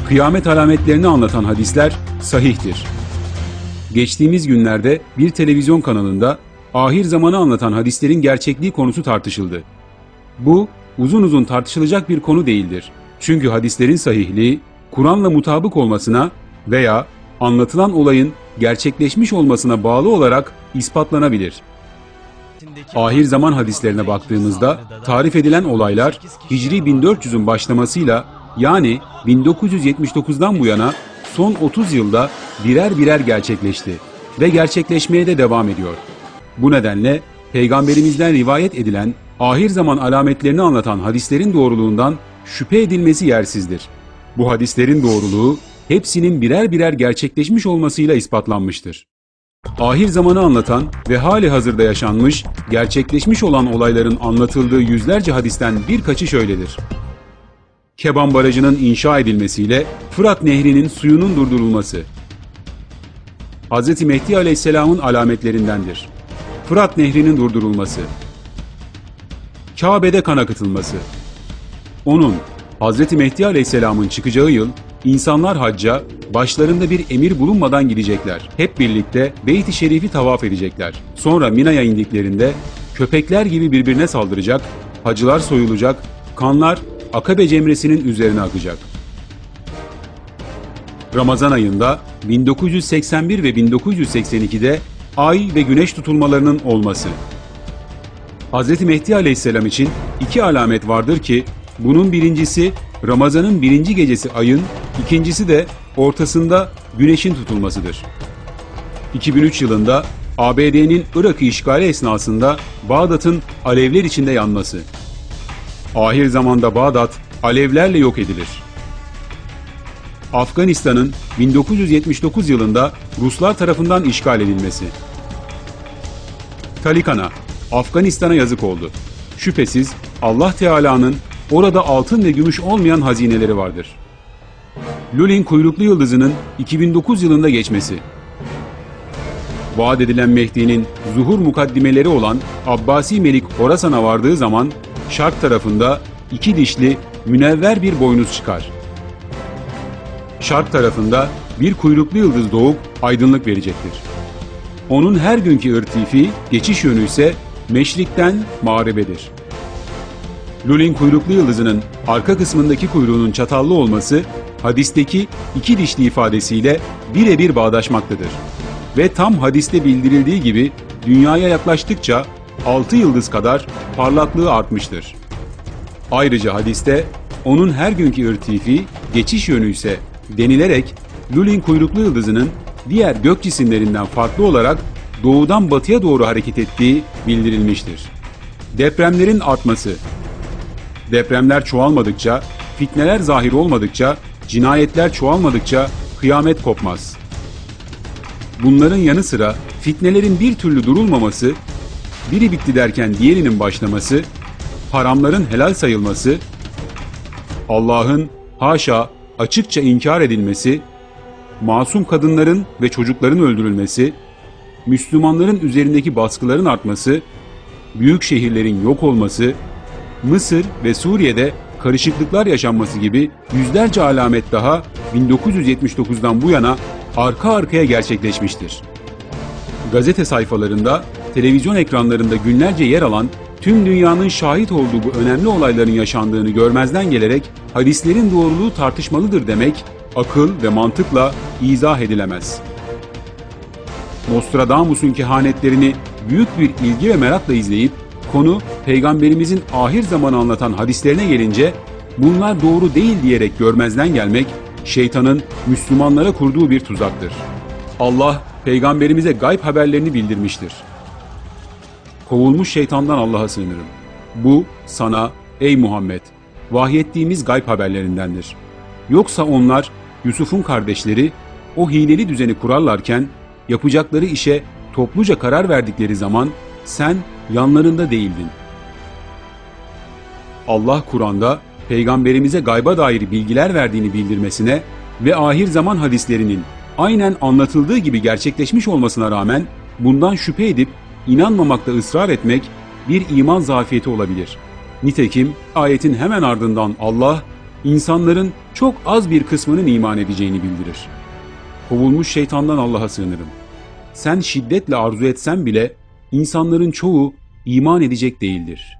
kıyamet alametlerini anlatan hadisler sahihtir. Geçtiğimiz günlerde bir televizyon kanalında ahir zamanı anlatan hadislerin gerçekliği konusu tartışıldı. Bu uzun uzun tartışılacak bir konu değildir. Çünkü hadislerin sahihliği Kur'an'la mutabık olmasına veya anlatılan olayın gerçekleşmiş olmasına bağlı olarak ispatlanabilir. Ahir zaman hadislerine baktığımızda tarif edilen olaylar Hicri 1400'ün başlamasıyla yani 1979'dan bu yana son 30 yılda birer birer gerçekleşti ve gerçekleşmeye de devam ediyor. Bu nedenle Peygamberimizden rivayet edilen ahir zaman alametlerini anlatan hadislerin doğruluğundan şüphe edilmesi yersizdir. Bu hadislerin doğruluğu hepsinin birer birer gerçekleşmiş olmasıyla ispatlanmıştır. Ahir zamanı anlatan ve hali hazırda yaşanmış, gerçekleşmiş olan olayların anlatıldığı yüzlerce hadisten birkaçı şöyledir. Keban Barajı'nın inşa edilmesiyle Fırat Nehri'nin suyunun durdurulması. Hz. Mehdi Aleyhisselam'ın alametlerindendir. Fırat Nehri'nin durdurulması. Kabe'de kan akıtılması. Onun, Hz. Mehdi Aleyhisselam'ın çıkacağı yıl, insanlar hacca, başlarında bir emir bulunmadan gidecekler. Hep birlikte Beyt-i Şerif'i tavaf edecekler. Sonra Mina'ya indiklerinde, köpekler gibi birbirine saldıracak, hacılar soyulacak, kanlar Akabe cemresinin üzerine akacak. Ramazan ayında 1981 ve 1982'de ay ve güneş tutulmalarının olması. Hz. Mehdi Aleyhisselam için iki alamet vardır ki, bunun birincisi Ramazan'ın birinci gecesi ayın, ikincisi de ortasında güneşin tutulmasıdır. 2003 yılında ABD'nin Irak'ı işgali esnasında Bağdat'ın alevler içinde yanması. Ahir zamanda Bağdat alevlerle yok edilir. Afganistan'ın 1979 yılında Ruslar tarafından işgal edilmesi. Talikana, Afganistan'a yazık oldu. Şüphesiz Allah Teala'nın orada altın ve gümüş olmayan hazineleri vardır. Lulin kuyruklu yıldızının 2009 yılında geçmesi. Vaat edilen Mehdi'nin zuhur mukaddimeleri olan Abbasi Melik Horasan'a vardığı zaman şark tarafında iki dişli münevver bir boynuz çıkar. Şark tarafında bir kuyruklu yıldız doğup aydınlık verecektir. Onun her günkü irtifi, geçiş yönü ise meşrikten mağribedir. Lulin kuyruklu yıldızının arka kısmındaki kuyruğunun çatallı olması hadisteki iki dişli ifadesiyle birebir bağdaşmaktadır. Ve tam hadiste bildirildiği gibi dünyaya yaklaştıkça 6 yıldız kadar parlaklığı artmıştır. Ayrıca hadiste onun her günkü irtifi, geçiş yönü ise denilerek Lulin kuyruklu yıldızının diğer gök cisimlerinden farklı olarak doğudan batıya doğru hareket ettiği bildirilmiştir. Depremlerin artması. Depremler çoğalmadıkça, fitneler zahir olmadıkça, cinayetler çoğalmadıkça kıyamet kopmaz. Bunların yanı sıra fitnelerin bir türlü durulmaması, biri bitti derken diğerinin başlaması, haramların helal sayılması, Allah'ın haşa açıkça inkar edilmesi, masum kadınların ve çocukların öldürülmesi, Müslümanların üzerindeki baskıların artması, büyük şehirlerin yok olması, Mısır ve Suriye'de karışıklıklar yaşanması gibi yüzlerce alamet daha 1979'dan bu yana arka arkaya gerçekleşmiştir. Gazete sayfalarında, televizyon ekranlarında günlerce yer alan, tüm dünyanın şahit olduğu bu önemli olayların yaşandığını görmezden gelerek hadislerin doğruluğu tartışmalıdır demek, akıl ve mantıkla izah edilemez. Nostradamus'un kehanetlerini büyük bir ilgi ve merakla izleyip, konu Peygamberimizin ahir zamanı anlatan hadislerine gelince, bunlar doğru değil diyerek görmezden gelmek, şeytanın Müslümanlara kurduğu bir tuzaktır. Allah, Peygamberimize gayb haberlerini bildirmiştir. Kovulmuş şeytandan Allah'a sığınırım. Bu sana, ey Muhammed, vahyettiğimiz gayb haberlerindendir. Yoksa onlar, Yusuf'un kardeşleri, o hileli düzeni kurarlarken, yapacakları işe topluca karar verdikleri zaman, sen yanlarında değildin. Allah Kur'an'da, Peygamberimize gayba dair bilgiler verdiğini bildirmesine ve ahir zaman hadislerinin aynen anlatıldığı gibi gerçekleşmiş olmasına rağmen bundan şüphe edip inanmamakta ısrar etmek bir iman zafiyeti olabilir. Nitekim ayetin hemen ardından Allah, insanların çok az bir kısmının iman edeceğini bildirir. Kovulmuş şeytandan Allah'a sığınırım. Sen şiddetle arzu etsen bile insanların çoğu iman edecek değildir.